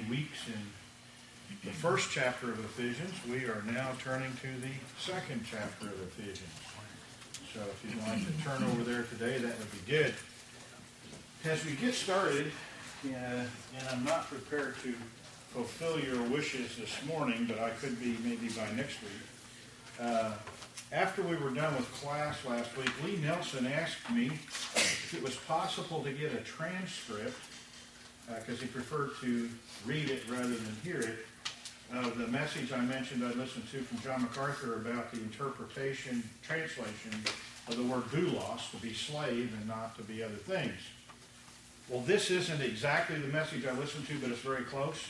weeks in the first chapter of Ephesians. We are now turning to the second chapter of Ephesians. So if you'd like to turn over there today, that would be good. As we get started, and I'm not prepared to fulfill your wishes this morning, but I could be maybe by next week. After we were done with class last week, Lee Nelson asked me if it was possible to get a transcript, because he preferred to read it rather than hear it, of the message I mentioned I listened to from John MacArthur about the translation of the word doulos, to be slave and not to be other things. Well, this isn't exactly the message I listened to, but it's very close.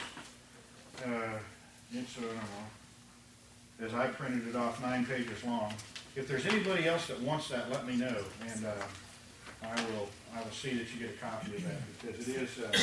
It's, I don't know, as I printed it off, 9 pages long. If there's anybody else that wants that, let me know, and I will see that you get a copy of that, because it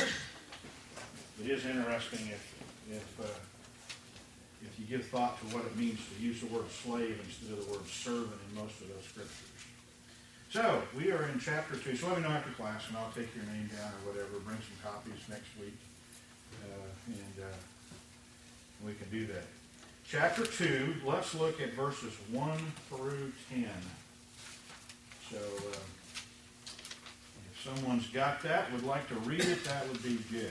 is interesting if you give thought to what it means to use the word slave instead of the word servant in most of those scriptures. So, we are in chapter 2. So let me know after class, and I'll take your name down or whatever. Bring some copies next week, and we can do that. Chapter 2, let's look at verses 1 through 10. So, if someone's got that, would like to read it, that would be good.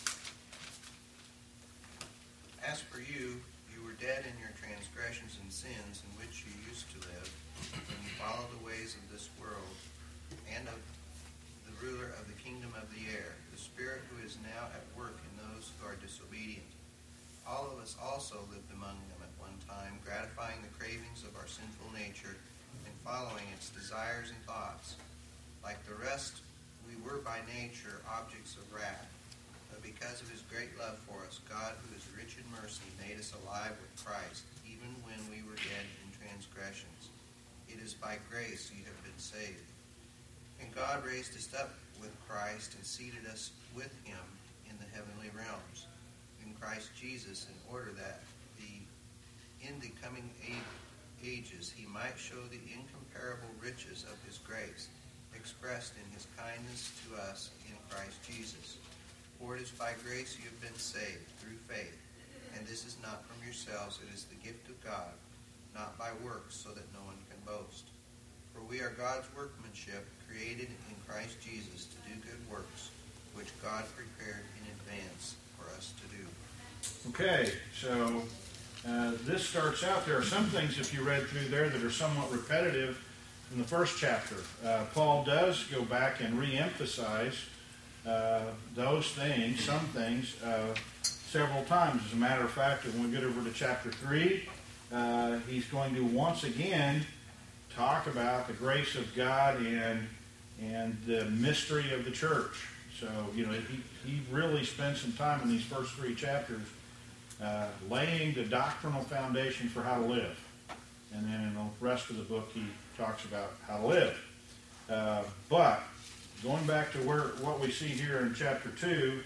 As for you, you were dead in your transgressions and sins in which you used to live, when you followed the ways of this world, and of the ruler of the kingdom of the air, the spirit who is now at work in those who are disobedient. All of us also lived among them at one time, gratifying the cravings of our sinful nature and following its desires and thoughts. Like the rest, we were by nature objects of wrath. But because of his great love for us, God, who is rich in mercy, made us alive with Christ, even when we were dead in transgressions. It is by grace you have been saved. And God raised us up with Christ and seated us with him in the heavenly realms, in Christ Jesus, in order that in the coming ages he might show the incomparable riches of his grace, expressed in his kindness to us in Christ Jesus. For it is by grace you have been saved, through faith. And this is not from yourselves, it is the gift of God, not by works, so that no one can boast. For we are God's workmanship, created in Christ Jesus to do good works, which God prepared in advance for us to do. Okay, so this starts out, there are some things, if you read through there, that are somewhat repetitive from the first chapter. Paul does go back and re-emphasize those things, some things, several times. As a matter of fact, when we get over to chapter 3, he's going to once again talk about the grace of God and the mystery of the church. So, he really spends some time in these first 3 chapters laying the doctrinal foundation for how to live. And then in the rest of the book, he talks about how to live. But going back to what we see here in chapter 2,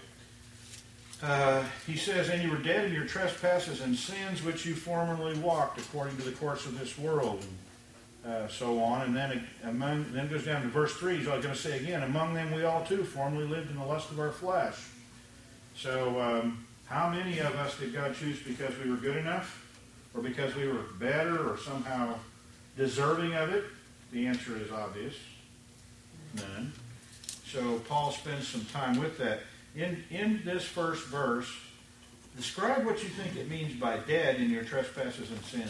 he says, "And you were dead in your trespasses and sins, which you formerly walked according to the course of this world," and so on. And then it goes down to verse 3. He's going to say again, "Among them we all too formerly lived in the lust of our flesh." So how many of us did God choose because we were good enough, or because we were better, or somehow deserving of it? The answer is obvious. None. So Paul spends some time with that. In this first verse, describe what you think it means by dead in your trespasses and sins.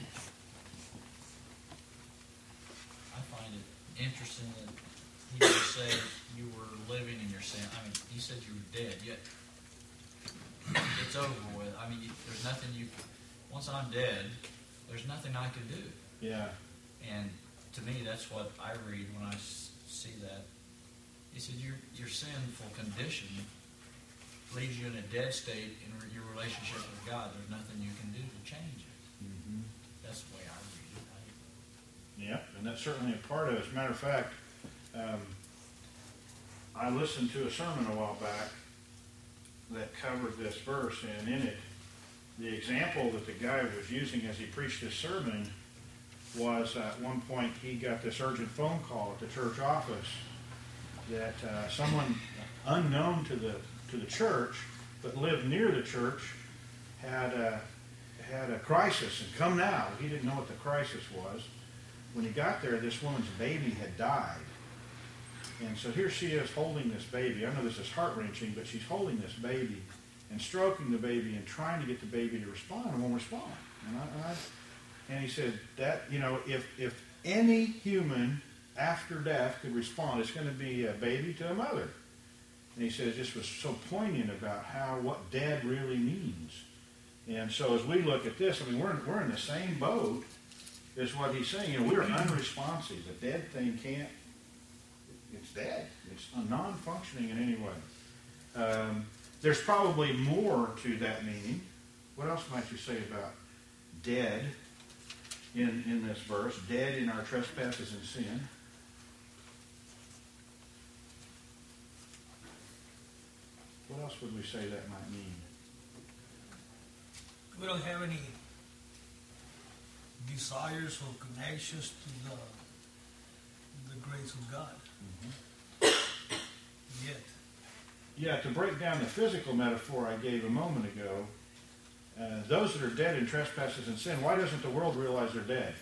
I find it interesting that he would say you were living in your sin. I mean, he said you were dead, yet it's over with. I mean, there's nothing once I'm dead, there's nothing I can do. Yeah. And to me, that's what I read when I see that. He said your sinful condition leaves you in a dead state in your relationship with God. There's nothing you can do to change it. Mm-hmm. That's the way I read it. Yeah, and that's certainly a part of it. As a matter of fact, I listened to a sermon a while back that covered this verse, and in it, the example that the guy was using as he preached his sermon was at one point he got this urgent phone call at the church office that someone unknown to the church but lived near the church had a crisis, and come now. He didn't know what the crisis was. When he got there, this woman's baby had died. And so here she is holding this baby. I know this is heart-wrenching, but she's holding this baby and stroking the baby and trying to get the baby to respond, and won't respond. And he said that, if any human after death could respond, it's going to be a baby to a mother. And he said it just was so poignant about what dead really means. And so as we look at this, we're in the same boat as what he's saying. We're unresponsive. A dead thing can't, it's dead. It's non-functioning in any way. There's probably more to that meaning. What else might you say about dead in this verse? Dead in our trespasses and sin. What else would we say that might mean? We don't have any desires or connections to the grace of God. Yet. Yeah, to break down the physical metaphor I gave a moment ago, those that are dead in trespasses and sin, why doesn't the world realize they're dead?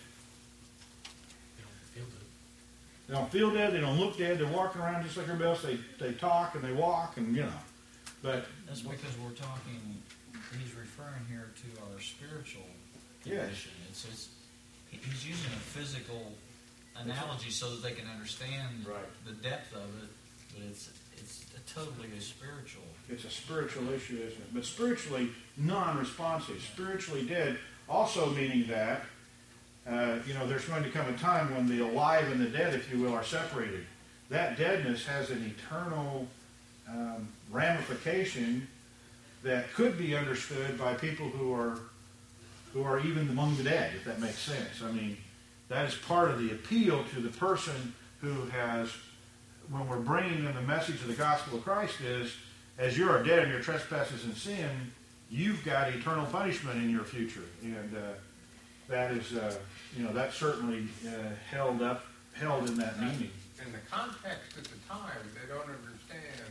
They don't feel dead. They don't look dead. They're walking around just like everybody else. They talk and they walk and, But that's because we're talking, he's referring here to our spiritual condition. Yes. He's using a physical analogy so that they can understand the depth of it, but it's totally a spiritual. It's a spiritual issue, isn't it? But spiritually non-responsive, spiritually dead, also meaning that, there's going to come a time when the alive and the dead, if you will, are separated. That deadness has an eternal ramification that could be understood by people who are even among the dead, if that makes sense. That is part of the appeal to the person who has, when we're bringing them the message of the gospel of Christ is, as you are dead in your trespasses and sin, you've got eternal punishment in your future. And that is, that's certainly held in that meaning. In the context at the time, they don't understand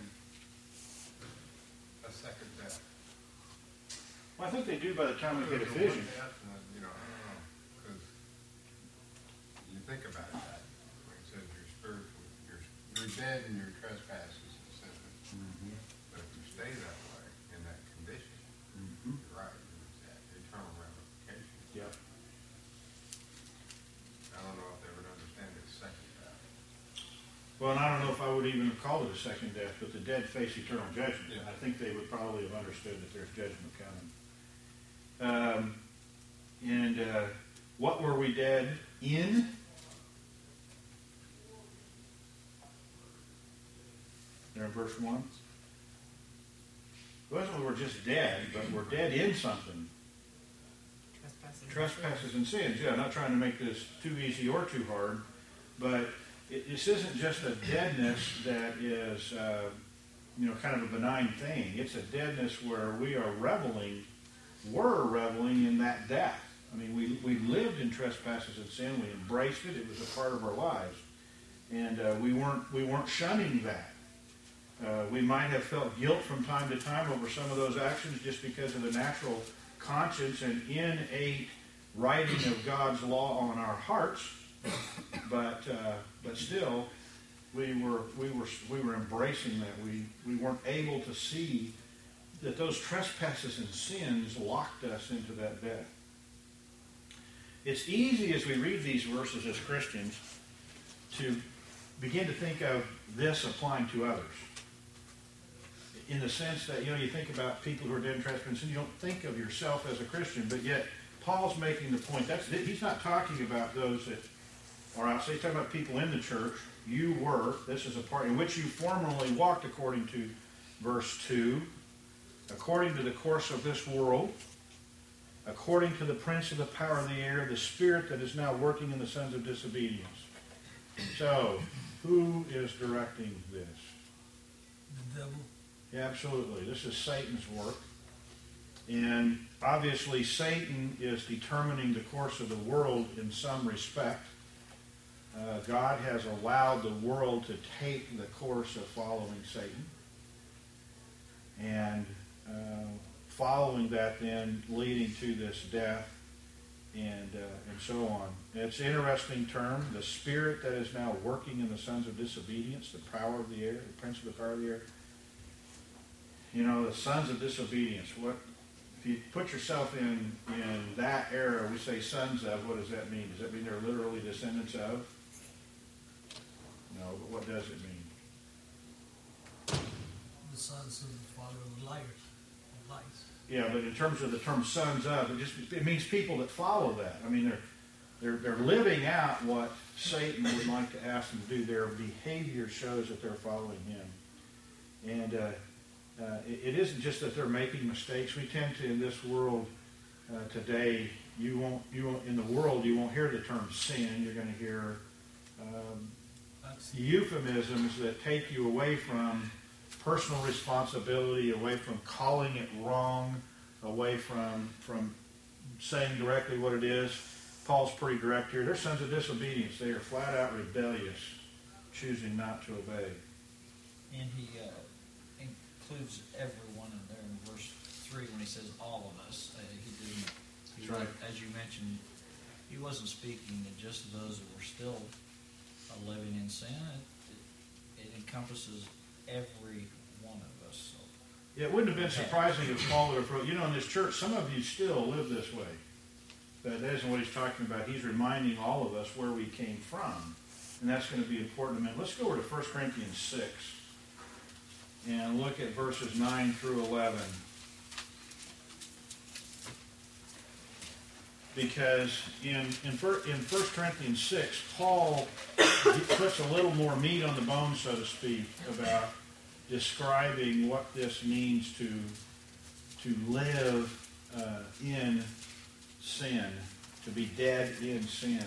a second death. Well, I think they do by the time we get a vision. I don't know, because you think about that. When it says you're spiritual, you're dead in your trespasses and sins. Mm-hmm. But if you stay that way, in that condition, you're right, there's that eternal ramification. Yep. I don't know if they would understand the second death. Well, and I don't know if I would even have called it a second death, but the dead face eternal judgment. Yeah. I think they would probably have understood that there's judgment coming. What were we dead in? There in verse 1. It wasn't that we're just dead, but we're dead in something. Trespasses and sins. Yeah, I'm not trying to make this too easy or too hard, but this isn't just a deadness that is, kind of a benign thing. It's a deadness where we're reveling in that death. We lived in trespasses and sin. We embraced it. It was a part of our lives, and we weren't shunning that. We might have felt guilt from time to time over some of those actions just because of the natural conscience and innate writing of God's law on our hearts, but still, we were embracing that. We weren't able to see that those trespasses and sins locked us into that death. It's easy as we read these verses as Christians to begin to think of this applying to others. In the sense that, you think about people who are dead in trespasses and sin, you don't think of yourself as a Christian, but yet Paul's making the point. He's not talking about those that are outside. He's talking about people in the church. You were, this is a part in which you formerly walked according to verse 2, according to the course of this world, according to the prince of the power of the air, the spirit that is now working in the sons of disobedience. So, who is directing this? The devil. Yeah, absolutely. This is Satan's work. And obviously Satan is determining the course of the world in some respect. God has allowed the world to take the course of following Satan. And following that then leading to this death and so on. It's an interesting term, the spirit that is now working in the sons of disobedience, the power of the air, the prince of the power of the air. You know, the sons of disobedience. What if you put yourself in that era? We say sons of. What does that mean? Does that mean they're literally descendants of? No, but what does it mean? The sons of the father of liars, of lies. Yeah, but in terms of the term "sons of," it means people that follow that. I mean, they're living out what Satan would like to ask them to do. Their behavior shows that they're following him, and it isn't just that they're making mistakes. We tend to, in this world today, you won't in the world you won't hear the term sin. You're going to hear euphemisms that take you away from personal responsibility, away from calling it wrong, away from saying directly what it is. Paul's pretty direct here. They're sons of disobedience. They are flat out rebellious, choosing not to obey. And he includes everyone in there in verse 3 when he says all of us. He That's right. As you mentioned, he wasn't speaking to just those that were still living in sin. It encompasses every one of us. So. It wouldn't have been surprising if Paul would have wrote, you know, in this church, some of you still live this way. But that isn't what he's talking about. He's reminding all of us where we came from. And that's going to be important in a minute. Let's go over to 1 Corinthians 6 and look at verses 9 through 11. Because in 1 Corinthians 6, Paul puts a little more meat on the bone, so to speak, about describing what this means to live in sin, to be dead in sin.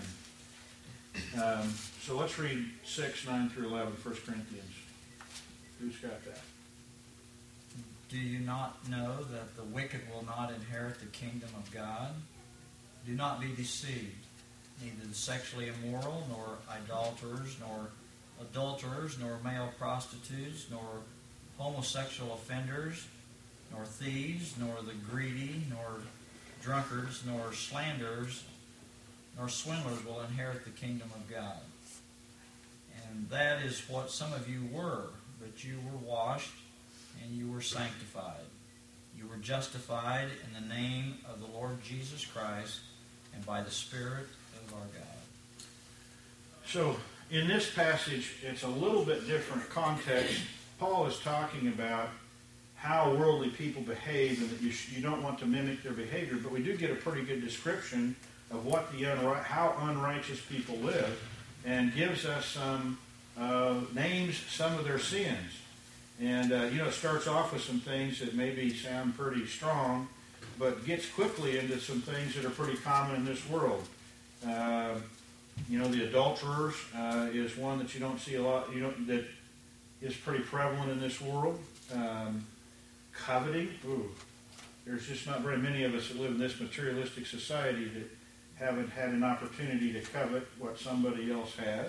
So let's read 6, 9 through 11, 1 Corinthians. Who's got that? Do you not know that the wicked will not inherit the kingdom of God? Do not be deceived. Neither the sexually immoral, nor idolaters, nor adulterers, nor male prostitutes, nor homosexual offenders, nor thieves, nor the greedy, nor drunkards, nor slanderers, nor swindlers will inherit the kingdom of God. And that is what some of you were, but you were washed and you were sanctified. You were justified in the name of the Lord Jesus Christ and by the Spirit of our God. So, in this passage, it's a little bit different context. Paul is talking about how worldly people behave and that you don't want to mimic their behavior, but we do get a pretty good description of what how unrighteous people live, and gives us some names some of their sins. And, it starts off with some things that maybe sound pretty strong, but gets quickly into some things that are pretty common in this world. The adulterers is one that you don't see a lot, that is pretty prevalent in this world. Coveting, there's just not very many of us that live in this materialistic society that haven't had an opportunity to covet what somebody else has.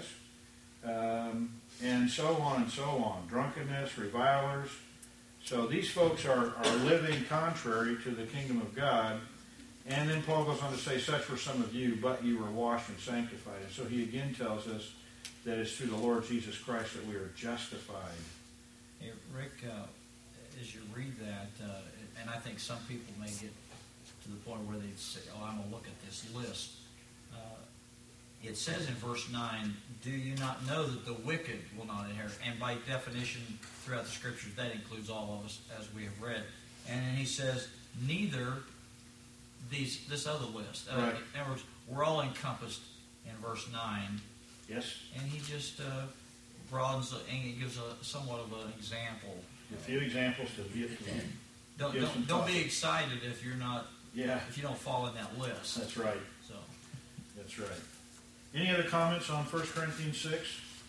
And so on and so on. Drunkenness, revilers. So these folks are living contrary to the kingdom of God. And then Paul goes on to say, such were some of you, but you were washed and sanctified. And so he again tells us that it's through the Lord Jesus Christ that we are justified. Hey, Rick, as you read that, and I think some people may get to the point where they say, I'm going to look at this list. It says in verse 9, do you not know that the wicked will not inherit? And by definition, throughout the Scriptures, that includes all of us, as we have read. And then he says, neither this other list. Right. In other words, we're all encompassed in verse 9. Yes. And he just broadens, and he gives somewhat of an example. A few examples to give to them. Don't be excited if you're not. Yeah. If you don't fall in that list. That's right. So. That's right. Any other comments on 1 Corinthians 6?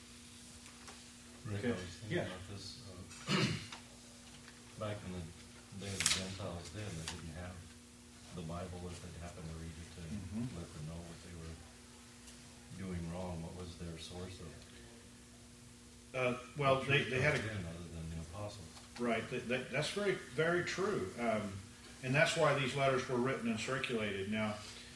Rick, Okay. I was thinking about this. Back in the day of the Gentiles then, they didn't have the Bible if they happened to read it to let them know what they were doing wrong. What was their source of They had other than the apostles? Right. That's very, very true. And that's why these letters were written and circulated. Now,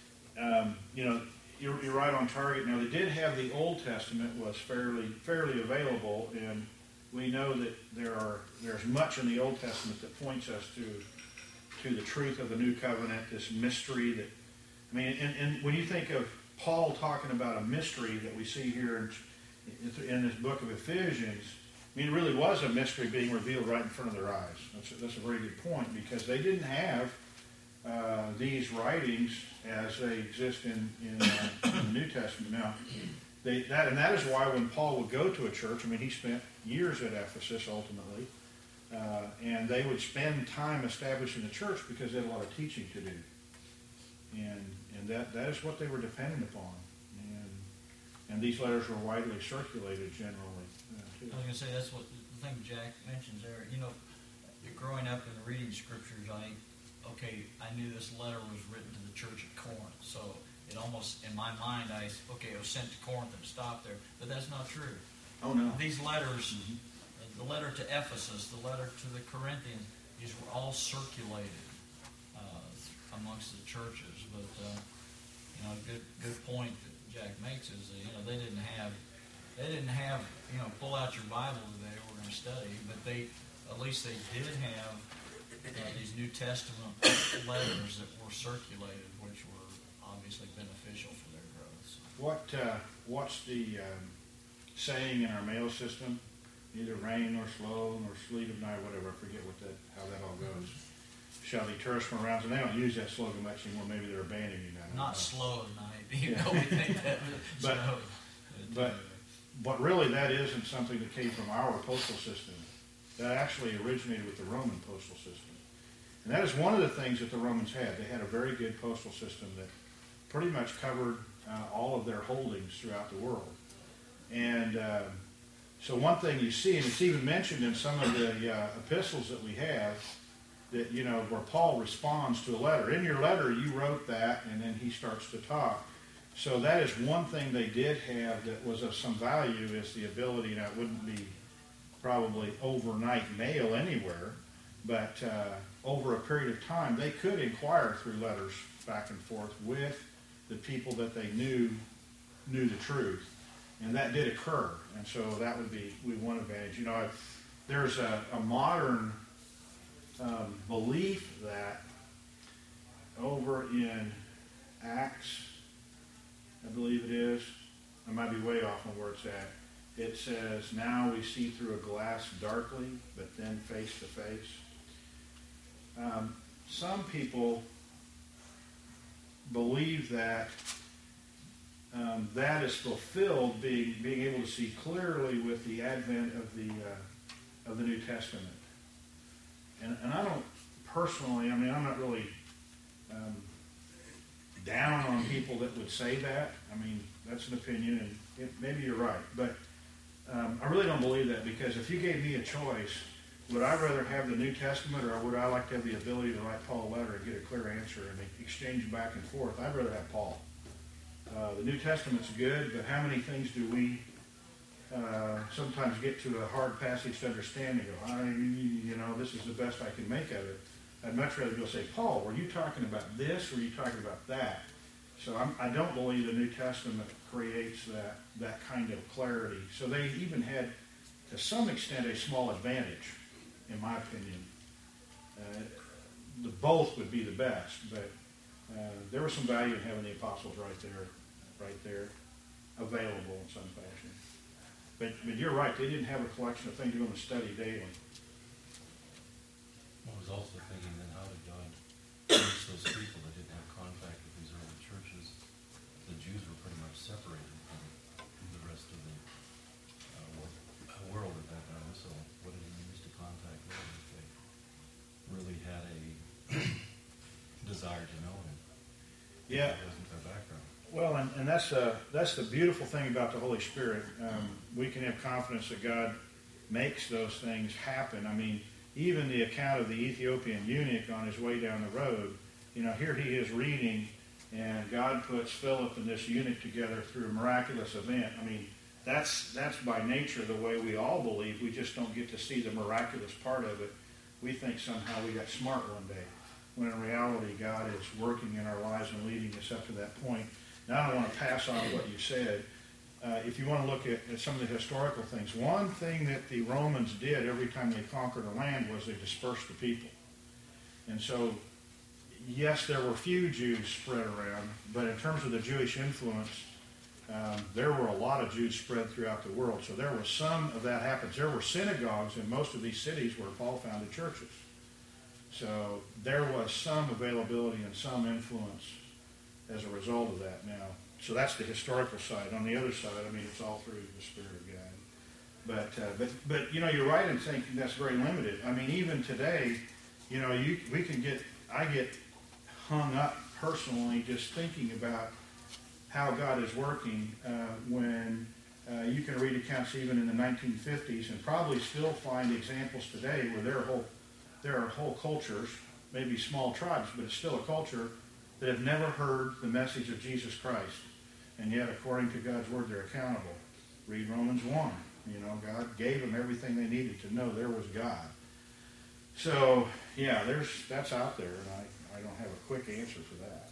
you're right on target. Now, they did have the Old Testament was fairly available, and we know that there's much in the Old Testament that points us to the truth of the New Covenant, this mystery that, and when you think of Paul talking about a mystery that we see here in this book of Ephesians, it really was a mystery being revealed right in front of their eyes. That's a very good point, because they didn't have these writings as they exist in the New Testament. Now, that is why when Paul would go to a church, he spent years at Ephesus ultimately, and they would spend time establishing the church because they had a lot of teaching to do, and that is what they were dependent upon, and these letters were widely circulated generally too. I was going to say, that's what the thing Jack mentions there. Growing up and reading scriptures, I knew this letter was written to the church at Corinth. So it almost, in my mind, it was sent to Corinth and stopped there. But that's not true. Oh, no. These letters, the letter to Ephesus, the letter to the Corinthians, these were all circulated amongst the churches. But, good point that Jack makes is that, they didn't have, pull out your Bible today, we're going to study, but at least they did have these New Testament letters that were circulated, which were obviously beneficial for their growth. So. What's the saying in our mail system? Neither rain nor slow nor sleet of night, whatever. I forget how that all goes. Shall the tourists from around? And they don't use that slogan much anymore. Maybe they're abandoning that. Not slow at night, even though we think that. But really, that isn't something that came from our postal system. That actually originated with the Roman postal system. And that is one of the things that the Romans had. They had a very good postal system that pretty much covered all of their holdings throughout the world. And so one thing you see, and it's even mentioned in some of the epistles that we have, that, where Paul responds to a letter. In your letter, you wrote that, and then he starts to talk. So that is one thing they did have that was of some value, is the ability. Now, it wouldn't be probably overnight mail anywhere, but over a period of time, they could inquire through letters back and forth with the people that they knew the truth. And that did occur. And so that would be one advantage. There's a modern belief that over in Acts, I believe it is, I might be way off on where it's at, it says, now we see through a glass darkly, but then face to face. Some people believe that that is fulfilled, being able to see clearly with the advent of the New Testament. And I don't personally, I'm not really down on people that would say that. That's an opinion, and maybe you're right. But I really don't believe that, because if you gave me a choice, would I rather have the New Testament, or would I like to have the ability to write Paul a letter and get a clear answer and exchange back and forth? I'd rather have Paul. The New Testament's good, but how many things do we sometimes get to a hard passage to understand and go, this is the best I can make of it. I'd much rather go say, Paul, were you talking about this, or were you talking about that? So I don't believe the New Testament creates that kind of clarity. So they even had, to some extent, a small advantage, in my opinion. The both would be the best, but there was some value in having the apostles right there, available in some fashion. But you're right, they didn't have a collection of things you're going to study daily. I was also thinking, then, how did God reach those people that didn't have contact with these early churches? The Jews were pretty much separated from the rest of the world at that time. So what did he use to contact them if they really had a desire to know him? Yeah. That wasn't their background. Well, and that's the beautiful thing about the Holy Spirit. We can have confidence that God makes those things happen. Even the account of the Ethiopian eunuch on his way down the road, here he is reading, and God puts Philip and this eunuch together through a miraculous event. that's by nature the way we all believe. We just don't get to see the miraculous part of it. We think somehow we got smart one day, when in reality God is working in our lives and leading us up to that point. Now I don't want to pass on what you said. If you want to look at some of the historical things, one thing that the Romans did every time they conquered a land was they dispersed the people. And so, yes, there were few Jews spread around, but in terms of the Jewish influence, there were a lot of Jews spread throughout the world. So there was some of that happens. There were synagogues in most of these cities where Paul founded churches. So there was some availability and some influence as a result of that now. So that's the historical side. On the other side, I mean, it's all through the Spirit of God. But you know, you're right in thinking that's very limited. I mean, even today, you know, I get hung up personally just thinking about how God is working when you can read accounts even in the 1950s and probably still find examples today where there are whole cultures, maybe small tribes, but it's still a culture that have never heard the message of Jesus Christ. And yet, according to God's Word, they're accountable. Read Romans 1. You know, God gave them everything they needed to know there was God. So, yeah, that's out there, and I don't have a quick answer for that.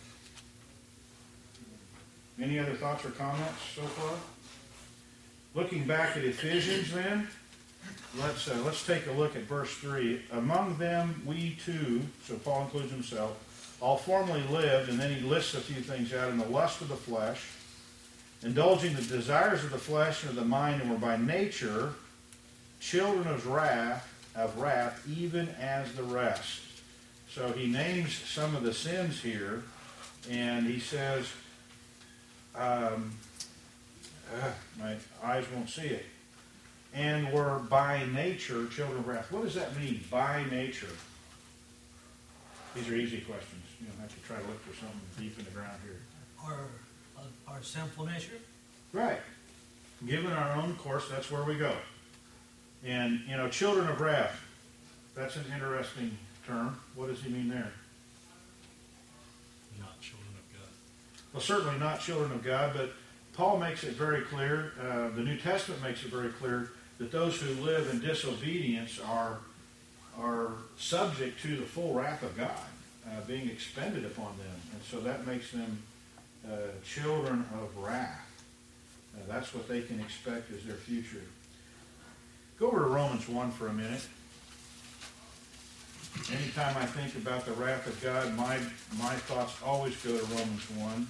Any other thoughts or comments so far? Looking back at Ephesians then, let's take a look at verse 3. Among them we too, so Paul includes himself, all formerly lived, and then he lists a few things out, in the lust of the flesh, indulging the desires of the flesh and of the mind, and were by nature children of wrath, even as the rest. So he names some of the sins here, and he says, my eyes won't see it, and were by nature children of wrath. What does that mean, by nature? These are easy questions. You don't have to try to look for something deep in the ground here. Our sinful nature? Right. Given our own course, that's where we go. And, you know, children of wrath, that's an interesting term. What does he mean there? Not children of God. Well, certainly not children of God, but Paul makes it very clear, the New Testament makes it very clear, that those who live in disobedience are subject to the full wrath of God being expended upon them. And so that makes them children of wrath. That's what they can expect as their future. Go over to Romans 1 for a minute. Anytime I think about the wrath of God, my thoughts always go to Romans 1.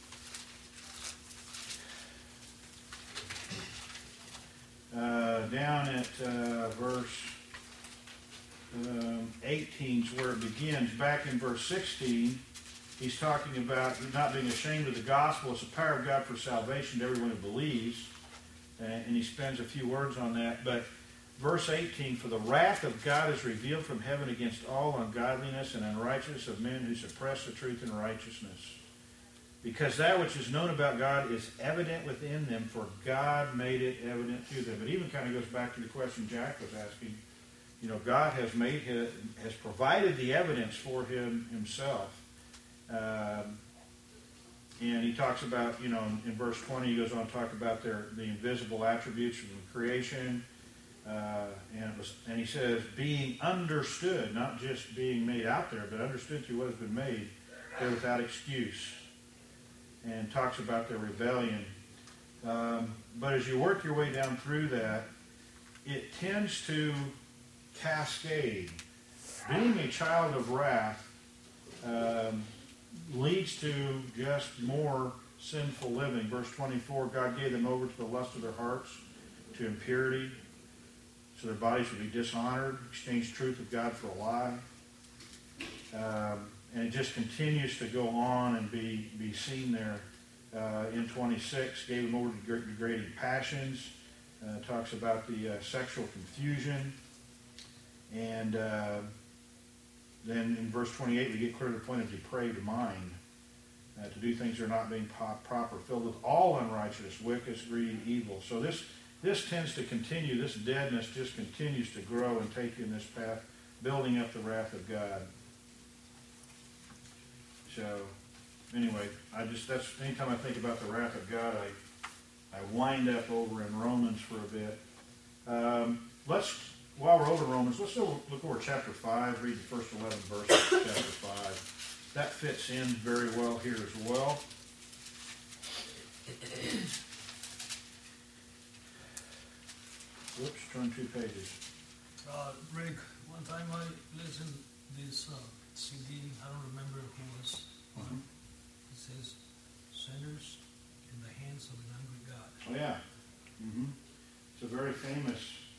Down at verse 18 is where it begins. Back in verse 16, he's talking about not being ashamed of the gospel. It's the power of God for salvation to everyone who believes. And he spends a few words on that. But verse 18, for the wrath of God is revealed from heaven against all ungodliness and unrighteousness of men who suppress the truth in righteousness. Because that which is known about God is evident within them, for God made it evident to them. It even kind of goes back to the question Jack was asking. You know, God has provided the evidence for himself. And he talks about, you know, in verse 20, he goes on to talk about the invisible attributes of the creation. And he says, being understood, not just being made out there, but understood through what has been made, they're without excuse. And talks about their rebellion. But as you work your way down through that, it tends to cascade. Being a child of wrath leads to just more sinful living. Verse 24, God gave them over to the lust of their hearts, to impurity, so their bodies would be dishonored, exchanged truth of God for a lie. And it just continues to go on and be seen there. In 26, gave them over to degrading passions. Talks about the sexual confusion. And then in verse 28, we get clear to the point of depraved mind. To do things that are not being proper, filled with all unrighteousness, wickedness, greed, evil. So this tends to continue. This deadness just continues to grow and take you in this path, building up the wrath of God. So, anyway, that's anytime I think about the wrath of God, wind up over in Romans for a bit. While we're over Romans, let's look over chapter 5, read the first 11 verses of chapter 5. That fits in very well here as well. Whoops, turn 2 pages. Rick, one time I listened this CD, I don't remember who was on. It says, "Sinners in the hands of an angry God." Oh, yeah. It's a very famous,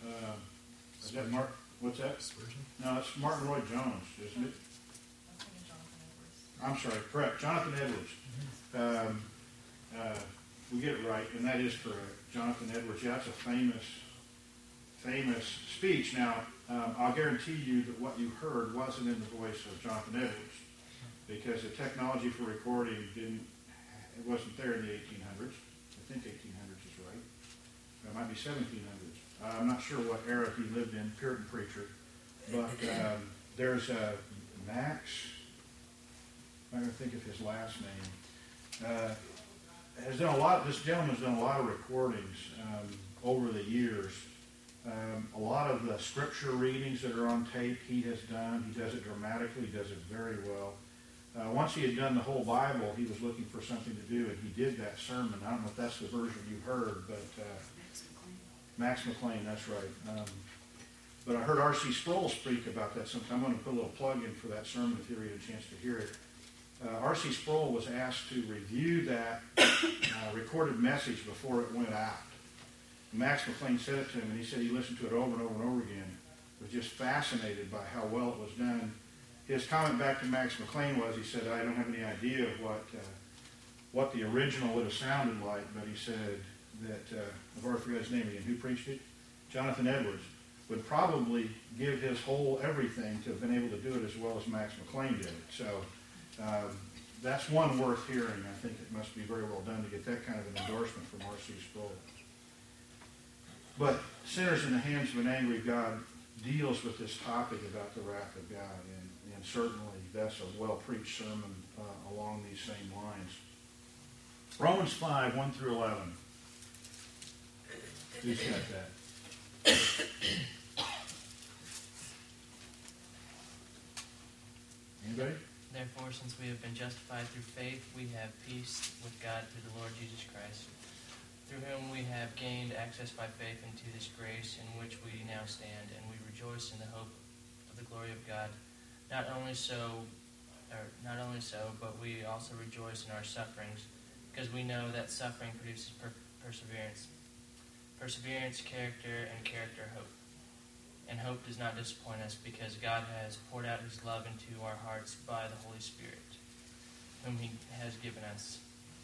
is that Mark, what's that? Spurgeon? No, it's Martin Lloyd Jones, isn't it? I'm thinking Jonathan Edwards. I'm sorry, correct, Jonathan Edwards. We get it right, and that is correct. Jonathan Edwards, yeah, that's a famous speech. Now, I'll guarantee you that what you heard wasn't in the voice of Jonathan Edwards, because the technology for recording it wasn't there in the 1800s. I think 1800s is right. It might be 1700s. I'm not sure what era he lived in, Puritan preacher. But there's Max, I'm going to think of his last name, has done a lot. This gentleman's done a lot of recordings over the years. A lot of the scripture readings that are on tape he has done. He does it dramatically. He does it very well. Once he had done the whole Bible, he was looking for something to do, and he did that sermon. I don't know if that's the version you heard, but Max McLean, that's right. But I heard R.C. Sproul speak about that sometime. I'm going to put a little plug in for that sermon if you ever get a chance to hear it. R.C. Sproul was asked to review that recorded message before it went out. Max McLean said it to him, and he said he listened to it over and over and over again. Was just fascinated by how well it was done. His comment back to Max McLean was, he said, "I don't have any idea of what the original would have sounded like," but he said that, I've already forgot his name again. Who preached it? Jonathan Edwards would probably give his whole everything to have been able to do it as well as Max McLean did it. So that's one worth hearing. I think it must be very well done to get that kind of an endorsement from R.C. Sproul. But Sinners in the Hands of an Angry God deals with this topic about the wrath of God, and certainly that's a well-preached sermon along these same lines. Romans 5, 1 through 11. Who's got that? Anybody? Therefore, since we have been justified through faith, we have peace with God through the Lord Jesus Christ, through whom we have gained access by faith into this grace in which we now stand, and we rejoice in the hope of the glory of God. Not only so, but we also rejoice in our sufferings, because we know that suffering produces perseverance. Perseverance, character, and character, hope. And hope does not disappoint us, because God has poured out his love into our hearts by the Holy Spirit, whom he has given us.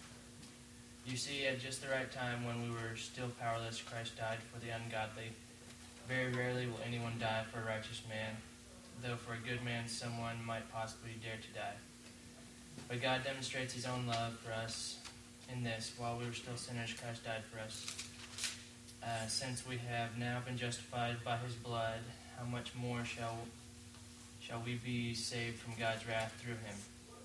You see, at just the right time, when we were still powerless, Christ died for the ungodly. Very rarely will anyone die for a righteous man, though for a good man someone might possibly dare to die. But God demonstrates his own love for us in this: while we were still sinners, Christ died for us. Since we have now been justified by his blood, how much more shall we be saved from God's wrath through him?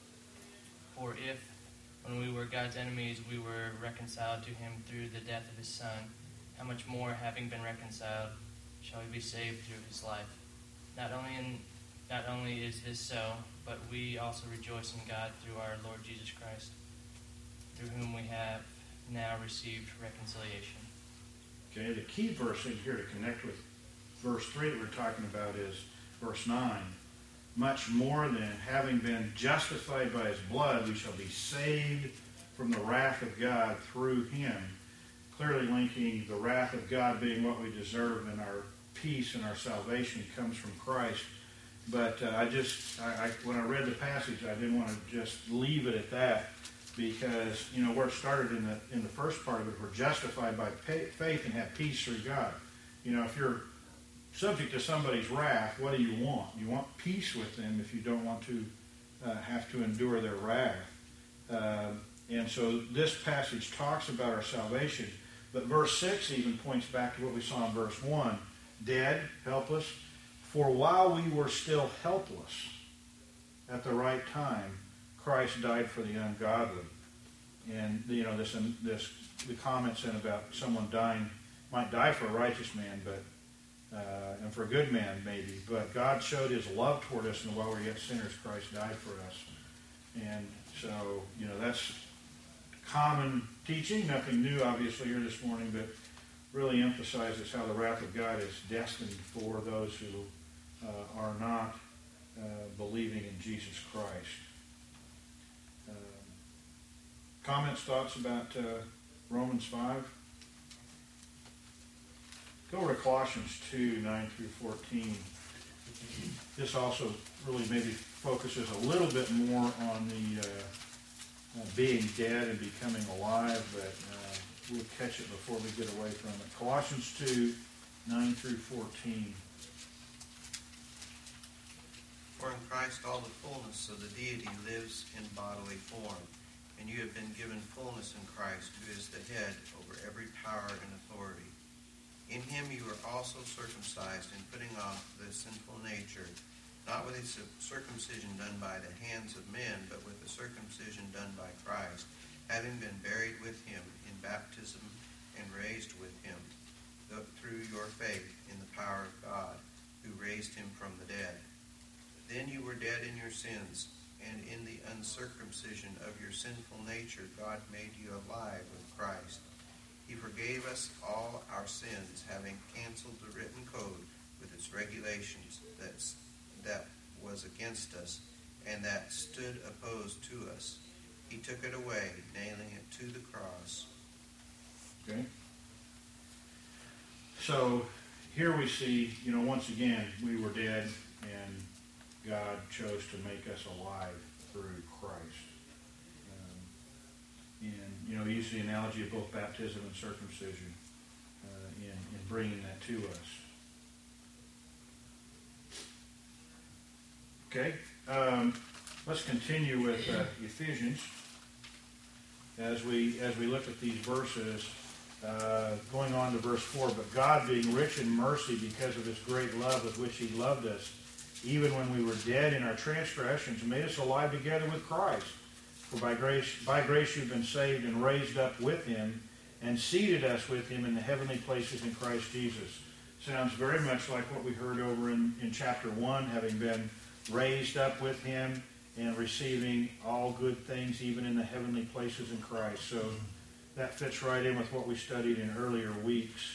For if, when we were God's enemies, we were reconciled to him through the death of his Son, how much more, having been reconciled, shall we be saved through his life? Not only is this so, but we also rejoice in God through our Lord Jesus Christ, through whom we have now received reconciliation. Okay, the key verse in here to connect with verse 3 that we're talking about is verse 9. Much more than having been justified by his blood, we shall be saved from the wrath of God through him. Clearly linking the wrath of God being what we deserve, and our peace and our salvation comes from Christ. But when I read the passage, I didn't want to just leave it at that, because where it started in the first part of it, we're justified by faith and have peace through God. If you're subject to somebody's wrath, what do you want? You want peace with them if you don't want to have to endure their wrath. And so this passage talks about our salvation, but verse 6 even points back to what we saw in verse 1. Dead, helpless. For while we were still helpless, at the right time, Christ died for the ungodly. And the comments in about someone might die for a righteous man, but and for a good man maybe. But God showed His love toward us, and while we were yet sinners, Christ died for us. And so, that's common teaching, nothing new, obviously, here this morning, but really emphasizes how the wrath of God is destined for those who are not believing in Jesus Christ. Comments, thoughts about Romans 5? Go over to Colossians 2, 9 through 14. This also really maybe focuses a little bit more on the being dead and becoming alive, but we'll catch it before we get away from it. Colossians 2, 9 through 14. For in Christ all the fullness of the deity lives in bodily form, and you have been given fullness in Christ, who is the head over every power and authority. In him you are also circumcised in putting off the sinful nature, not with a circumcision done by the hands of men, but with a circumcision done by Christ, having been buried with him in baptism and raised with him, through your faith in the power of God, who raised him from the dead. Then you were dead in your sins, and in the uncircumcision of your sinful nature God made you alive with Christ. He forgave us all our sins, having canceled the written code with its regulations that was against us and that stood opposed to us. He took it away, nailing it to the cross. Okay. So here we see, once again, we were dead and God chose to make us alive through Christ. And, he used the analogy of both baptism and circumcision in bringing that to us. Okay, let's continue with Ephesians as we look at these verses. Going on to verse 4, but God, being rich in mercy because of His great love with which He loved us, even when we were dead in our transgressions, made us alive together with Christ. For by grace you've been saved and raised up with Him and seated us with Him in the heavenly places in Christ Jesus. Sounds very much like what we heard over in chapter 1, having been raised up with Him and receiving all good things even in the heavenly places in Christ. So that fits right in with what we studied in earlier weeks.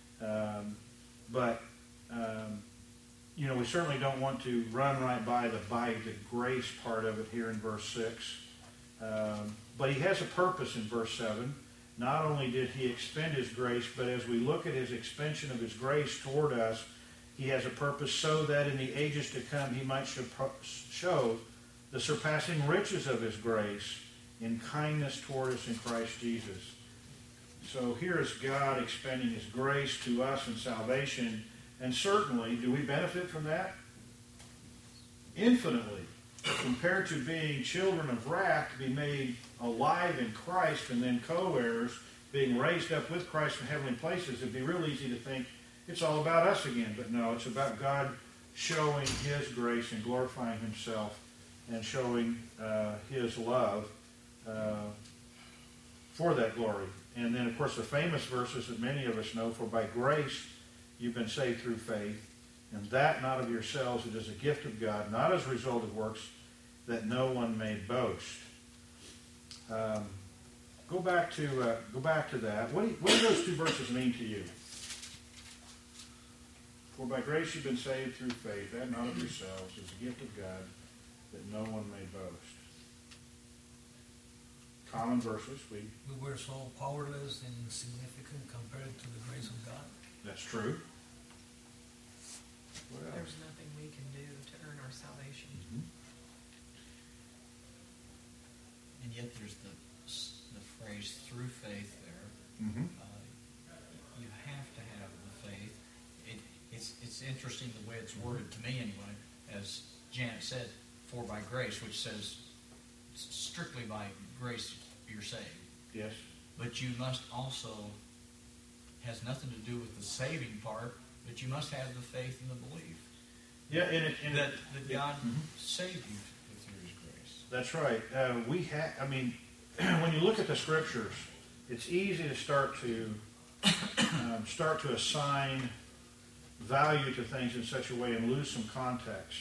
We certainly don't want to run right by the grace part of it here in verse 6. But He has a purpose in verse 7. Not only did He expend His grace, but as we look at His expansion of His grace toward us, He has a purpose so that in the ages to come He might show the surpassing riches of His grace in kindness toward us in Christ Jesus. So here is God expanding His grace to us in salvation. And certainly, do we benefit from that? Infinitely. Compared to being children of wrath, to be made alive in Christ and then co-heirs, being raised up with Christ in heavenly places, it'd be real easy to think it's all about us again. But no, it's about God showing His grace and glorifying Himself and showing His love for that glory. And then, of course, the famous verses that many of us know, for by grace you've been saved through faith, and that not of yourselves, it is a gift of God, not as a result of works, that no one may boast. Go back to that. What do those two verses mean to you? For by grace you've been saved through faith, that not of yourselves, is a gift of God, that no one may boast. Common verses. We were so powerless and insignificant compared to the grace of God. That's true. What else? There's nothing we can do to earn our salvation. Mm-hmm. And yet there's the phrase through faith there. Mm-hmm. You have to have the faith. It's interesting the way it's worded to me anyway. As Janet said, for by grace, which says strictly by grace you're saved. Yes. But you must also, has nothing to do with the saving part, but you must have the faith and the belief. Yeah, that God saved you through His grace. That's right. when you look at the scriptures, it's easy to start to assign value to things in such a way and lose some context.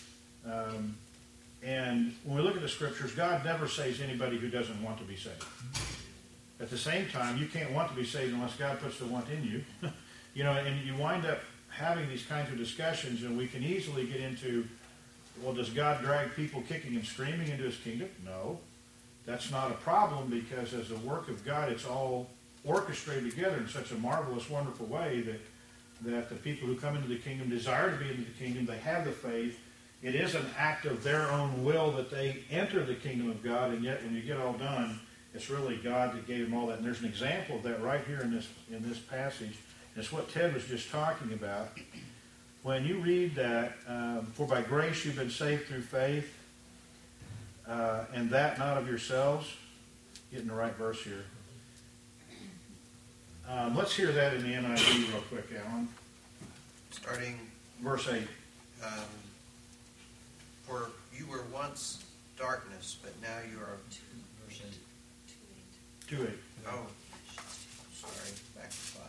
And when we look at the scriptures, God never saves anybody who doesn't want to be saved. At the same time, you can't want to be saved unless God puts the want in you. And you wind up having these kinds of discussions, and we can easily get into, well, does God drag people kicking and screaming into his kingdom? No. That's not a problem, because as a work of God, it's all orchestrated together in such a marvelous, wonderful way that the people who come into the kingdom desire to be into the kingdom. They have the faith. It is an act of their own will that they enter the kingdom of God, and yet when you get all done, it's really God that gave them all that. And there's an example of that right here in this passage. It's what Ted was just talking about. When you read that, for by grace you've been saved through faith, and that not of yourselves. Getting the right verse here. Let's hear that in the NIV real quick, Alan. Starting verse 8. For you were once darkness, but now you are... Verse 8. 2:8. Oh, sorry, back to 5.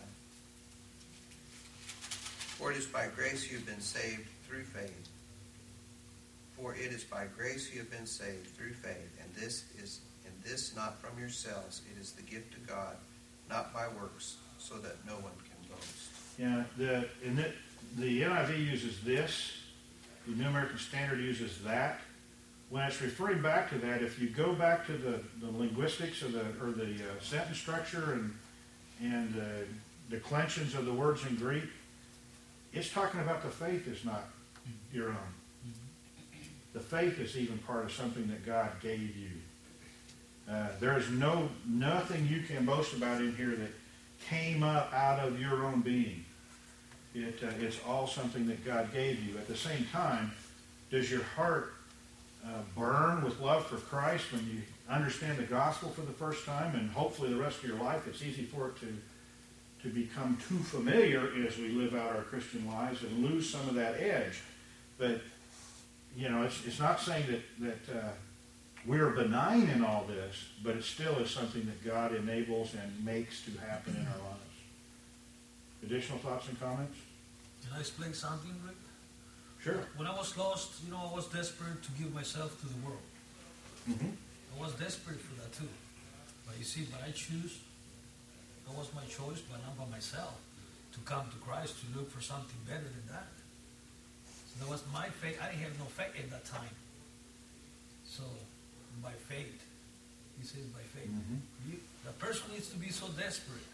For it is by grace you have been saved through faith. For it is by grace you have been saved through faith, and this not from yourselves. It is the gift of God, not by works, so that no one can boast. Yeah, the NIV uses this. The New American Standard uses that. When it's referring back to that, if you go back to the linguistics or the sentence structure and the declensions of the words in Greek, it's talking about the faith is not your own. The faith is even part of something that God gave you. There is nothing you can boast about in here that came up out of your own being. It's all something that God gave you. At the same time, does your heart burn with love for Christ when you understand the gospel for the first time? And hopefully the rest of your life, it's easy for it to become too familiar as we live out our Christian lives and lose some of that edge. But, it's not saying that we're benign in all this, but it still is something that God enables and makes to happen in our lives. Additional thoughts and comments? Can I explain something, Rick? Sure. When I was lost, I was desperate to give myself to the world. Mm-hmm. I was desperate for that too. But you see, I choose, that was my choice, but not by myself, to come to Christ, to look for something better than that. So that was my faith. I didn't have no faith at that time. So, by faith. He says by faith. Mm-hmm. The person needs to be so desperate.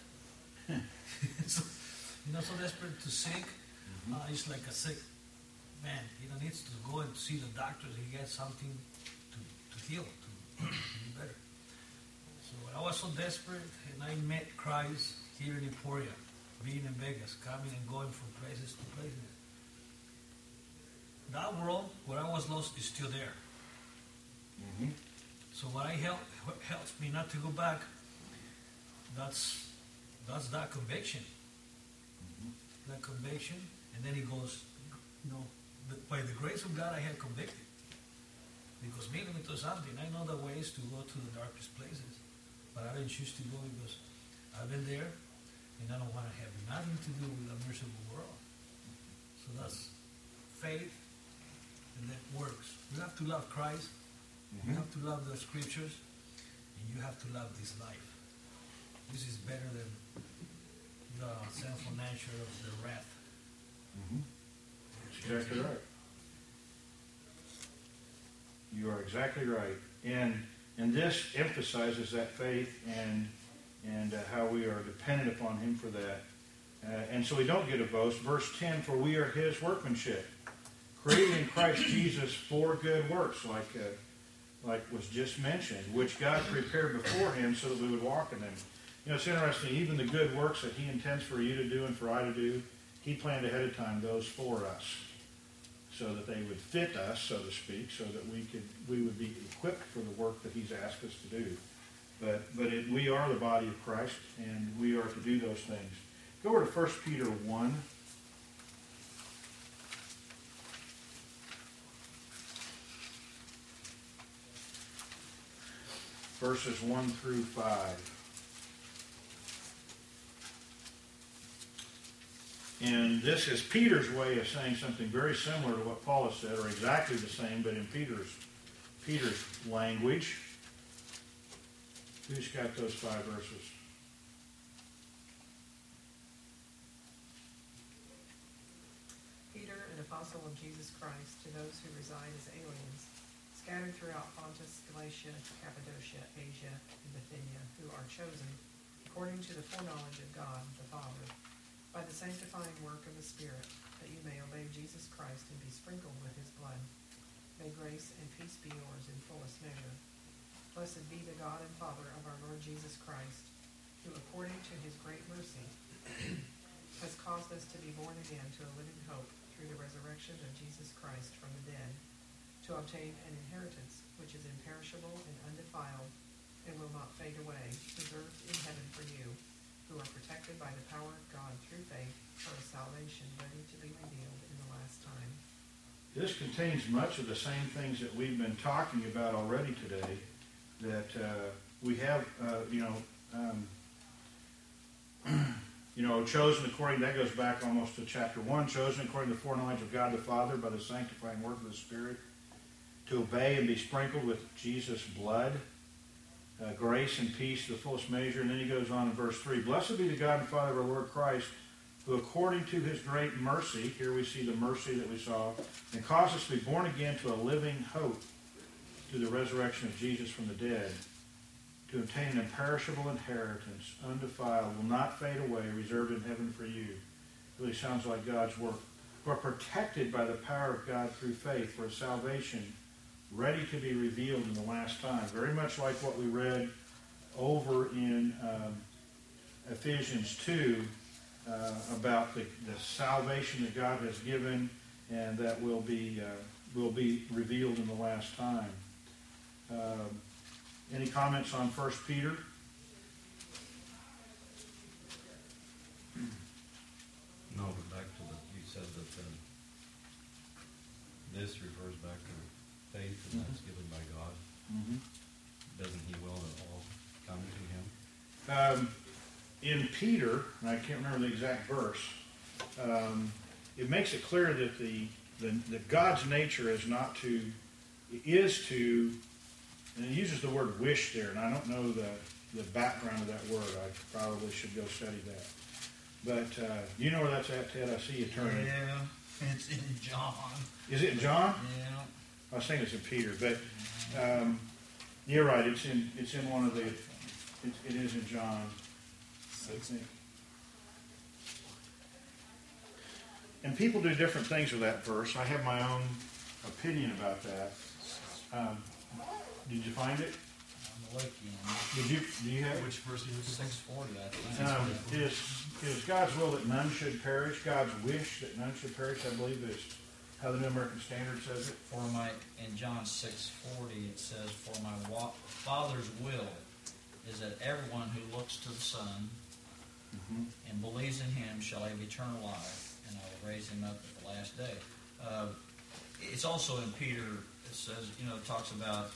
So desperate to sick. He's like a sick man. He needs to go and see the doctors. He gets something to heal, to be better. So I was so desperate, and I met Christ here in Emporia, being in Vegas, coming and going from places to places. That world where I was lost is still there. Mm-hmm. So what helps me not to go back, that's that conviction. That conviction, and then he goes, by the grace of God I have convicted. Because me, let me tell you something, I know the ways to go to the darkest places, but I didn't choose to go because I've been there, and I don't want to have nothing to do with a miserable world. So that's faith, and that works. You have to love Christ, you have to love the scriptures, and you have to love this life. This is better than the sinful nature of the wrath. That's exactly right. You are exactly right. And this emphasizes that faith and how we are dependent upon him for that. And so we don't get a boast. Verse 10, for we are his workmanship, created in Christ Jesus for good works, like was just mentioned, which God prepared beforehand so that we would walk in them. It's interesting, even the good works that he intends for you to do and for I to do, he planned ahead of time those for us so that they would fit us, so to speak, so that we would be equipped for the work that he's asked us to do. But we are the body of Christ, and we are to do those things. Go over to 1 Peter 1. verses 1 through 5. And this is Peter's way of saying something very similar to what Paul has said, or exactly the same, but in Peter's language. Who's got those 5 verses? Peter, an apostle of Jesus Christ, to those who reside as aliens, scattered throughout Pontus, Galatia, Cappadocia, Asia, and Bithynia, who are chosen, according to the foreknowledge of God the Father, by the sanctifying work of the Spirit, that you may obey Jesus Christ and be sprinkled with his blood. May grace and peace be yours in fullest measure. Blessed be the God and Father of our Lord Jesus Christ, who according to his great mercy has caused us to be born again to a living hope through the resurrection of Jesus Christ from the dead, to obtain an inheritance which is imperishable and undefiled and will not fade away, reserved in heaven for you, who are protected by the power of God through faith for a salvation ready to be revealed in the last time. This contains much of the same things that we've been talking about already today, that we have, chosen according, that goes back almost to chapter 1, chosen according to the foreknowledge of God the Father by the sanctifying work of the Spirit, to obey and be sprinkled with Jesus' blood, grace and peace to the fullest measure. And then he goes on in verse 3, blessed be the God and Father of our Lord Christ, who according to his great mercy, here we see the mercy that we saw, and caused us to be born again to a living hope through the resurrection of Jesus from the dead, to obtain an imperishable inheritance, undefiled, will not fade away, reserved in heaven for you. It really sounds like God's work. We're protected by the power of God through faith for a salvation ready to be revealed in the last time. Very much like what we read over in Ephesians 2 about the salvation that God has given and that will be revealed in the last time. Any comments on 1 Peter? No, but back to you said that this refers back to faith, and that's given by God. Mm-hmm. Doesn't he will that all come to him? In Peter, and I can't remember the exact verse, it makes it clear that the God's nature is to, and it uses the word wish there, and I don't know the background of that word. I probably should go study that. But you know where that's at, Ted? I see you turning. Yeah, it's in John. Is it in John? Yeah. I was thinking it's in Peter, but you're right. It's in one of the. It is in John, I think. And people do different things with that verse. I have my own opinion about that. Did you find it? I'm looking. Do you have it? Which verse is it? 640, I think. Is God's will that none should perish? God's wish that none should perish? I believe is how the New American Standard says it. In John 6:40 it says, "For my Father's will is that everyone who looks to the Son and believes in Him shall have eternal life, and I will raise him up at the last day." It's also in Peter. It says, it talks about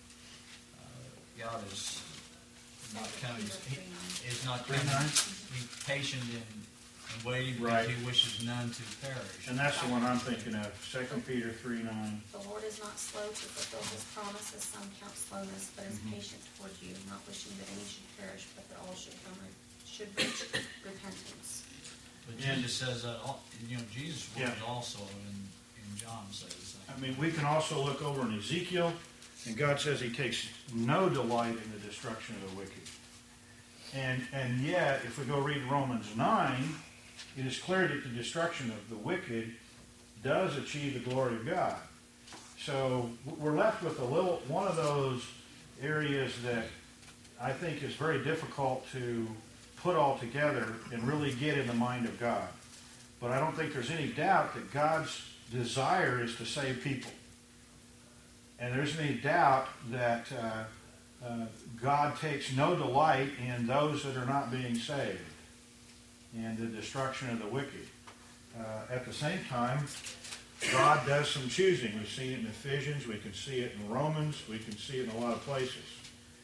God is not coming. Is not coming. He's patient and waiting because He wishes none to perish. And that's the one I'm thinking of. 2 Peter 3:9. The Lord is not slow to fulfill His promise, as some count slowness, but is patient toward you, not wishing that any should perish, but that all should reach repentance. But Jesus says that. Jesus' word also in John says the same. I mean, we can also look over in Ezekiel, and God says He takes no delight in the destruction of the wicked. And yet, if we go read Romans 9, it is clear that the destruction of the wicked does achieve the glory of God. So we're left with one of those areas that I think is very difficult to put all together and really get in the mind of God. But I don't think there's any doubt that God's desire is to save people. And there isn't any doubt that God takes no delight in those that are not being saved and the destruction of the wicked. At the same time, God does some choosing. We've seen it in Ephesians. We can see it in Romans. We can see it in a lot of places.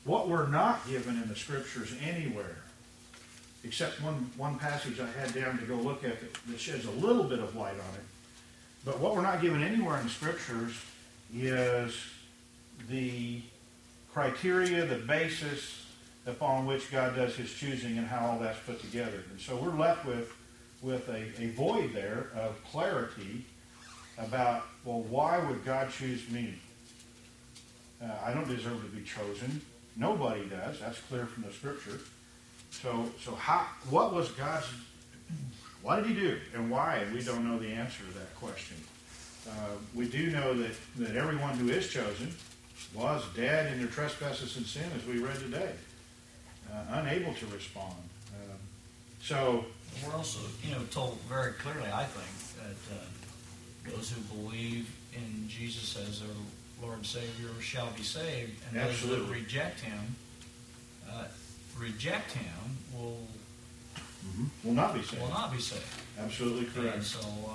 What we're not given in the Scriptures anywhere, except one passage I had down to go look at that sheds a little bit of light on it, but what we're not given anywhere in the Scriptures is the criteria, the basis upon which God does His choosing and how all that's put together. And so we're left with a void there of clarity about, well, why would God choose me? I don't deserve to be chosen. Nobody does. That's clear from the Scripture. So what was God's, what did He do and why? We don't know the answer to that question. We do know that everyone who is chosen was dead in their trespasses and sin, as we read today, unable to respond. So we're also, told very clearly, I think, that those who believe in Jesus as their Lord and Savior shall be saved, and absolutely. Those that reject Him will not be saved. Will not be saved. Absolutely correct. And so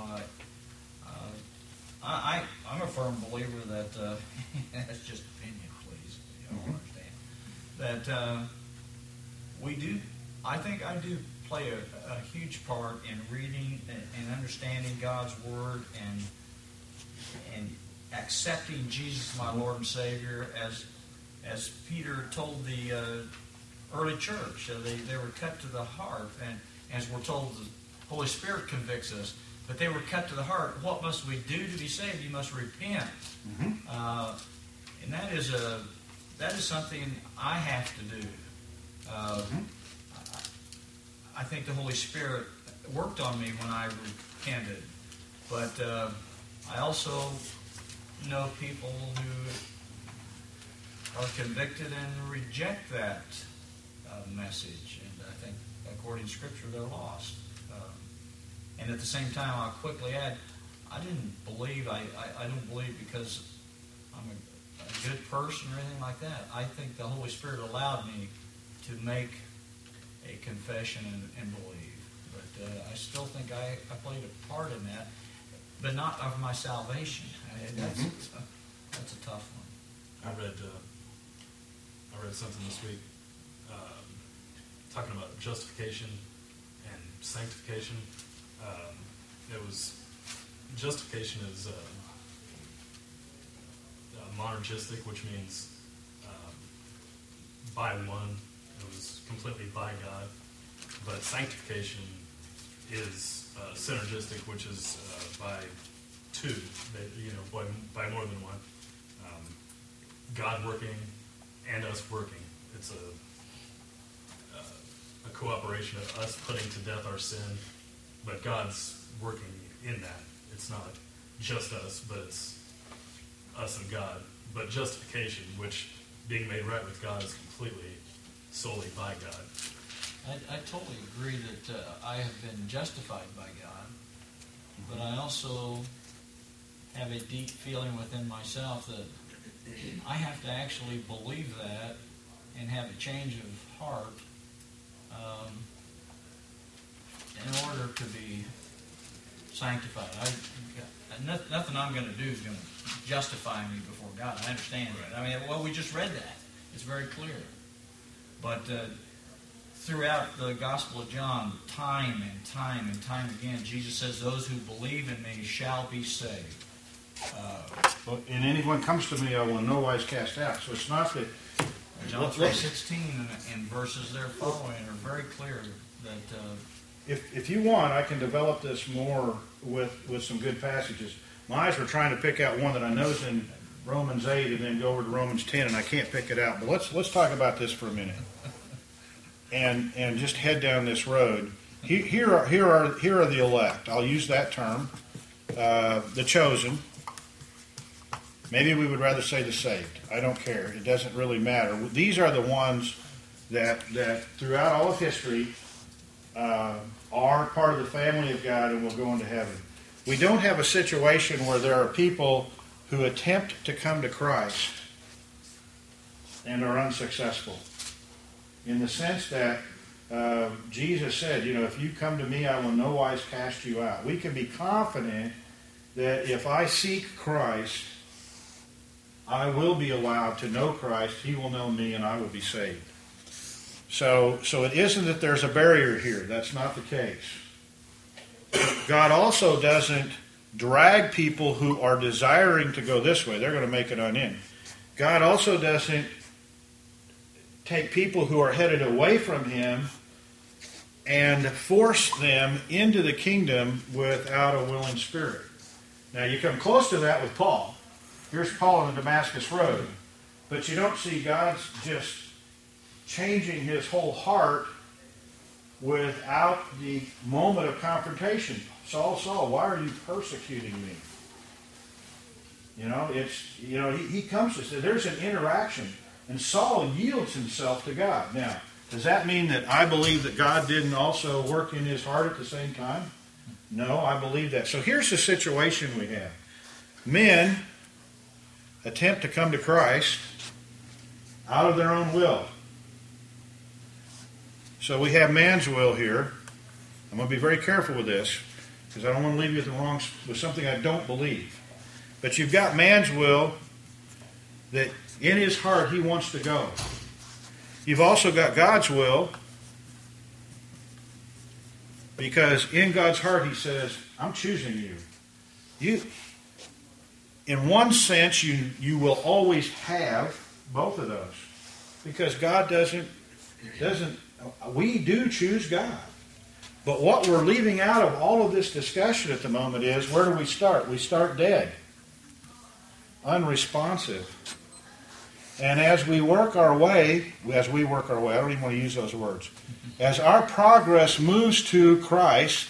I'm a firm believer that that's just opinion, please. You don't understand that we do. I think I do play a huge part in reading and understanding God's Word and accepting Jesus, my Lord and Savior, as Peter told the early church. They were cut to the heart, and as we're told, the Holy Spirit convicts us. But they were cut to the heart. What must we do to be saved? You must repent, and that is something I have to do. I think the Holy Spirit worked on me when I repented, but I also know people who are convicted and reject that message, and I think according to Scripture they're lost. And at the same time, I'll quickly add, I don't believe because I'm a good person or anything like that. I think the Holy Spirit allowed me to make a confession and believe. But I still think I played a part in that, but not of my salvation. That's a tough one. I read something this week talking about justification and sanctification. It was justification is monergistic, which means by one. It was completely by God. But sanctification is synergistic, which is by two. By more than one. God working and us working. It's a cooperation of us putting to death our sin, but God's working in that. It's not just us, but it's us and God. But justification, which being made right with God, is completely, solely by God. I totally agree that I have been justified by God, but I also have a deep feeling within myself that I have to actually believe that and have a change of heart in order to be sanctified. Nothing I'm going to do is going to justify me before God. I understand that. I mean, we just read that. It's very clear. But throughout the Gospel of John, time and time and time again, Jesus says, those who believe in me shall be saved. And anyone comes to me, I will in no wise cast out. So it's not that... John 3:16 and verses there following are very clear that... If you want, I can develop this more with some good passages. My eyes were trying to pick out one that I know is in Romans 8 and then go over to Romans 10, and I can't pick it out. But let's talk about this for a minute, and just head down this road. Here are the elect. I'll use that term, the chosen. Maybe we would rather say the saved. I don't care. It doesn't really matter. These are the ones that throughout all of history are part of the family of God and will go into heaven. We don't have a situation where there are people who attempt to come to Christ and are unsuccessful. In the sense that Jesus said, if you come to me, I will no wise cast you out. We can be confident that if I seek Christ, I will be allowed to know Christ, he will know me, and I will be saved. So it isn't that there's a barrier here. That's not the case. God also doesn't drag people who are desiring to go this way. They're going to make it on in. God also doesn't take people who are headed away from him and force them into the kingdom without a willing spirit. Now, you come close to that with Paul. Here's Paul on the Damascus Road. But you don't see God's just changing his whole heart without the moment of confrontation. Saul, Saul, why are you persecuting me? He comes to say there's an interaction. And Saul yields himself to God. Now, does that mean that I believe that God didn't also work in his heart at the same time? No, I believe that. So here's the situation we have. Men attempt to come to Christ out of their own will. So we have man's will here. I'm going to be very careful with this because I don't want to leave you with something I don't believe. But you've got man's will that in his heart he wants to go. You've also got God's will because in God's heart he says, I'm choosing you. In one sense, you will always have both of those because God doesn't. We do choose God. But what we're leaving out of all of this discussion at the moment is, where do we start? We start dead. Unresponsive. And as we work our way, I don't even want to use those words. As our progress moves to Christ,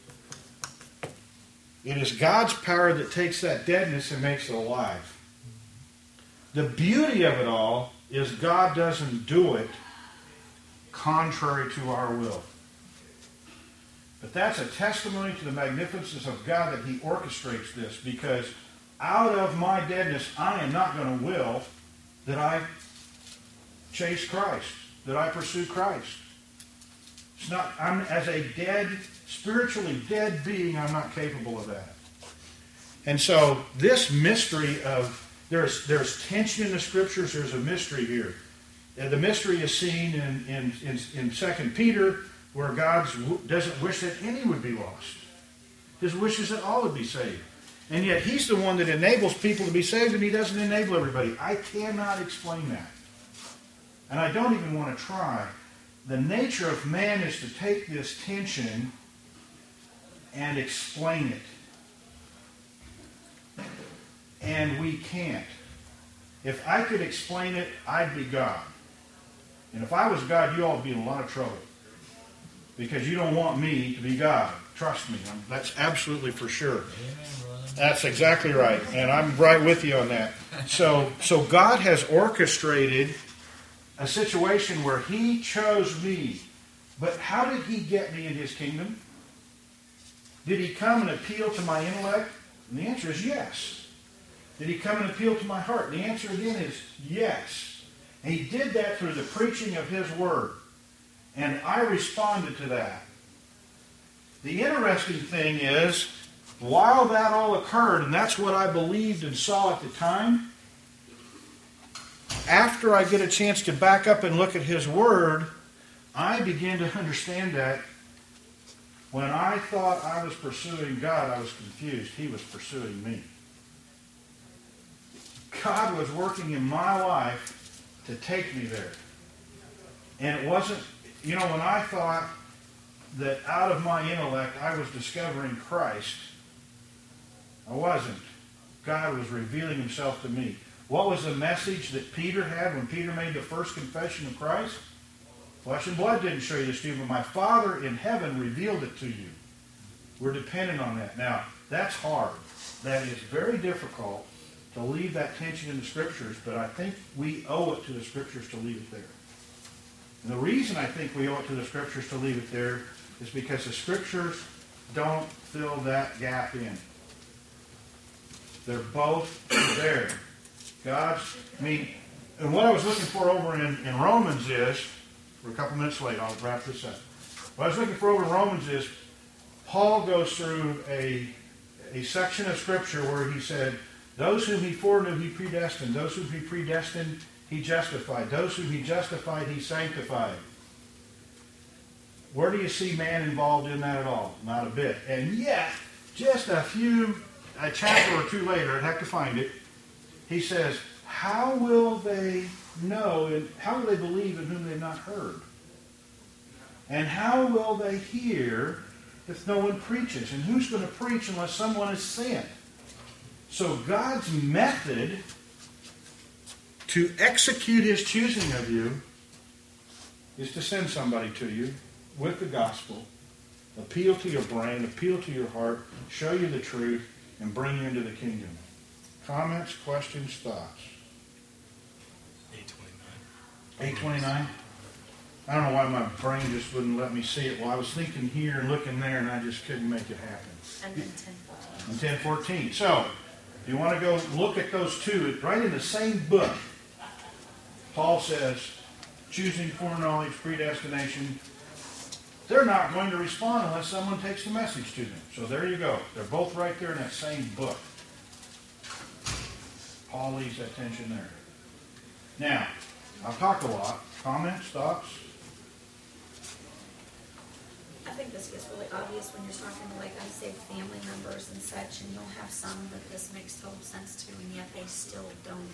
it is God's power that takes that deadness and makes it alive. The beauty of it all is God doesn't do it contrary to our will. But that's a testimony to the magnificence of God that he orchestrates this, because out of my deadness, I am not going to will that I chase Christ, that I pursue Christ. It's not, I'm as a spiritually dead being, I'm not capable of that. And so this mystery of, there's tension in the Scriptures, there's a mystery here. The mystery is seen in 2 Peter, where God doesn't wish that any would be lost. His wish is that all would be saved. And yet he's the one that enables people to be saved, and he doesn't enable everybody. I cannot explain that. And I don't even want to try. The nature of man is to take this tension and explain it. And we can't. If I could explain it, I'd be God. And if I was God, you all would be in a lot of trouble. Because you don't want me to be God. Trust me. That's absolutely for sure. Amen, brother. That's exactly right. And I'm right with you on that. So God has orchestrated a situation where he chose me. But how did he get me in his kingdom? Did he come and appeal to my intellect? And the answer is yes. Did he come and appeal to my heart? The answer again is yes. And he did that through the preaching of his word. And I responded to that. The interesting thing is, while that all occurred, and that's what I believed and saw at the time, after I get a chance to back up and look at his word, I begin to understand that when I thought I was pursuing God, I was confused. He was pursuing me. God was working in my life to take me there. And it wasn't, when I thought that out of my intellect I was discovering Christ, I wasn't. God was revealing himself to me. What was the message that Peter had when Peter made the first confession of Christ? Flesh and blood didn't show you this to you, but my Father in heaven revealed it to you. We're dependent on that. Now, that's hard. That is very difficult to leave that tension in the Scriptures, but I think we owe it to the Scriptures to leave it there. And the reason I think we owe it to the Scriptures to leave it there is because the Scriptures don't fill that gap in. They're both there. And what I was looking for over in Romans is, we're a couple minutes late, I'll wrap this up. What I was looking for over in Romans is, Paul goes through a section of Scripture where he said, Those whom he foreknew, he predestined. Those whom he predestined, he justified. Those whom he justified, he sanctified. Where do you see man involved in that at all? Not a bit. And yet, just a chapter or two later, I'd have to find it, he says, how will they know, and how will they believe in whom they've not heard? And how will they hear if no one preaches? And who's going to preach unless someone is sent? So God's method to execute his choosing of you is to send somebody to you with the gospel, appeal to your brain, appeal to your heart, show you the truth, and bring you into the kingdom. Comments, questions, thoughts? 829? I don't know why my brain just wouldn't let me see it. Well, I was thinking here and looking there, and I just couldn't make it happen. And then 10:14. And 10:14. So, if you want to go look at those two, right in the same book, Paul says, choosing, foreknowledge, predestination. They're not going to respond unless someone takes the message to them. So there you go. They're both right there in that same book. Paul leaves that tension there. Now, I've talked a lot. Comments, thoughts? I think this gets really obvious when you're talking to, like I say, family members and such, and you'll have some that this makes total sense to, and yet they still don't.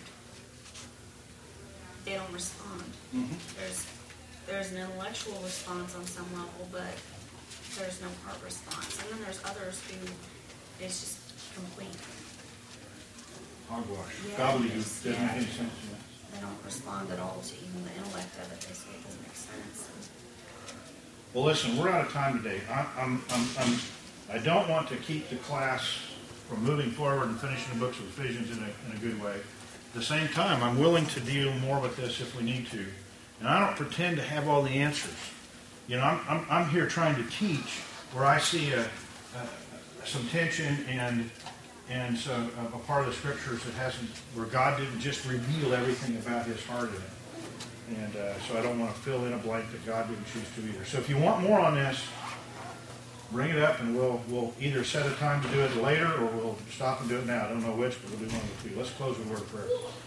They don't respond. Mm-hmm. There's an intellectual response on some level, but there's no heart response. And then there's others who it's just complete. Hogwash. Yeah, Gobbledygook. it's- Doesn't yeah. make any sense to me. They don't respond at all to even the intellect of it. They say it doesn't make sense. Well, listen, we're out of time today. I don't want to keep the class from moving forward and finishing the books of Ephesians in a good way. At the same time, I'm willing to deal more with this if we need to. And I don't pretend to have all the answers. You know, I'm here trying to teach where I see some tension and so a part of the scriptures that hasn't, where God didn't just reveal everything about his heart in it. And so I don't want to fill in a blank that God didn't choose to either. So if you want more on this, bring it up and we'll either set a time to do it later or we'll stop and do it now. I don't know which, but we'll do one of the two. Let's close with a word of prayer.